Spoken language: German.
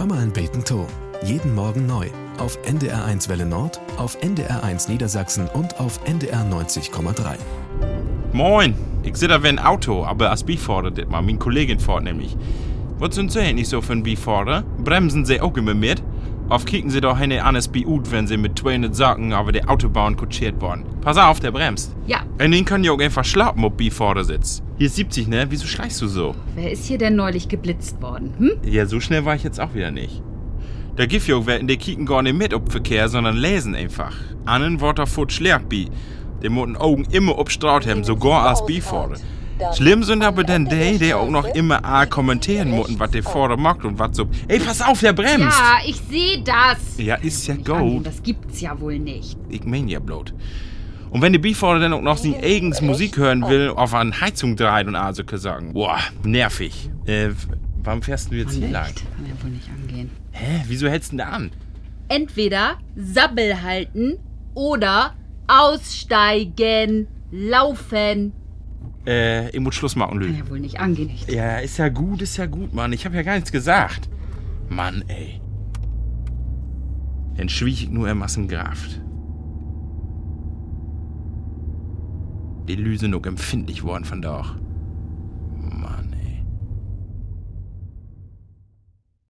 Hör mal ein Beten to. Jeden Morgen neu. Auf NDR1 Welle Nord, auf NDR1 Niedersachsen und auf NDR 90,3. Moin, ich sitze da wie ein Auto, aber als Bifahrer dit mal. Meine Kollegin fährt nämlich. Was sind Sie nicht so für ein Bifahrer? Bremsen Sie auch immer mit? Auf kicken Sie doch eine anderes Biut, wenn Sie mit 200 Sachen auf der Autobahn kutschiert worden. Pass auf, der bremst. Ja. Und den können ja auch einfach schlappen, ob Bifahrersitz. Hier ist 70, ne? Wieso schleichst du so? Wer ist hier denn neulich geblitzt worden? Hm? Ja, so schnell war ich jetzt auch wieder nicht. Da gibt ja auch wer in der kicken gar nicht mit ob Verkehr, sondern lesen einfach. Annen wird er fort schlägt bi. Die müssen Augen immer obstraut haben, sogar als Bifahrer. Schlimm sind aber dann die auch noch immer kommentieren müssen, was der Fahrer macht und was so. Ey, pass auf, der bremst! Ja, ich sehe das. Ja, ist ja Angehen, gut. das gibt's ja wohl nicht. Ich mein ja bloß. Und wenn der Bifahrer dann auch noch seine eigens Musik hören will, auf eine Heizung dreht und also kann sagen, boah, nervig. Warum fährst du jetzt hier lang? Echt? Kann ja wohl nicht angehen. Hä? Wieso hältst du denn da an? Entweder Sabbel halten oder aussteigen, laufen. Ich muss Schluss machen, Lü. Kann ja wohl nicht angehen, echt. Ja, ist ja gut, Mann. Ich hab ja gar nichts gesagt. Mann, ey. Dann schwieg ich nur in Massengraft. Die Lü sind noch empfindlich worden von da auch.